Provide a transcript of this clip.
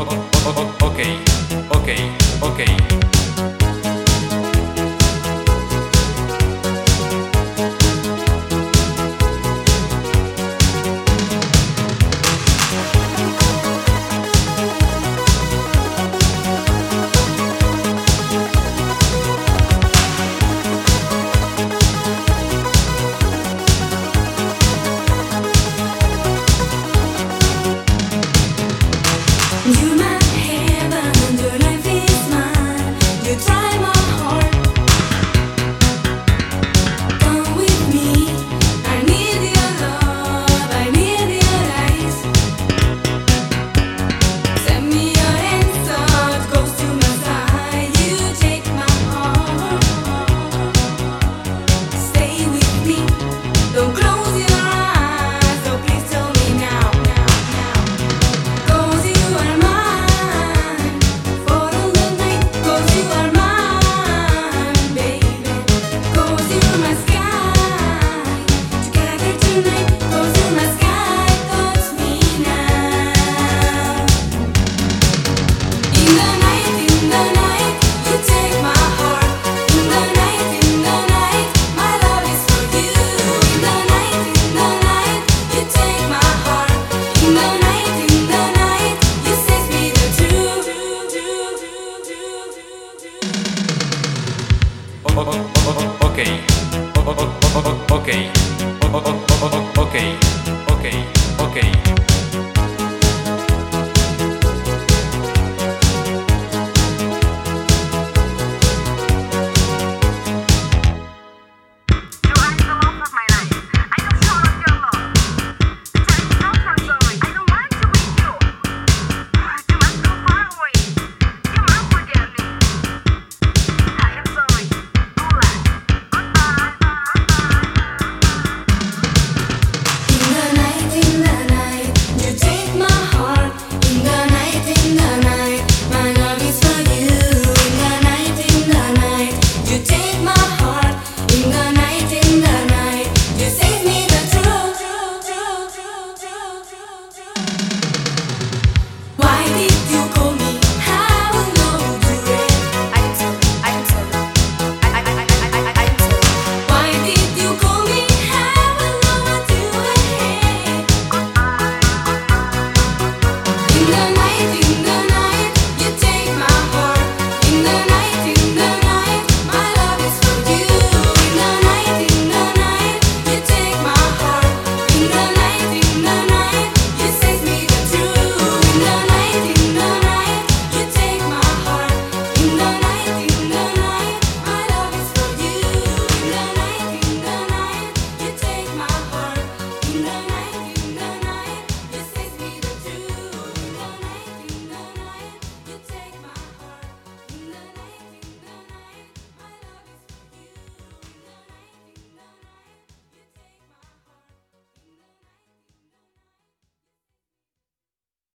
Ok, ok, ok. You're my heaven, your life is mine. You try my heart. Come with me. I need your love, I need your eyes. Send me your answer, close to my side. You take my heart. Stay with me. Don't close your eyes. So please tell me now. 'Cause you are mine for all the night. 'Cause you are mine, baby. 'Cause you're my sky. Together tonight. 'Cause you're my sky. Touch me now. In the night, you take my heart. In the night, my love is for you. In the night, you take my heart. In the night, you set me the truth. Ok, ok, ok, ok.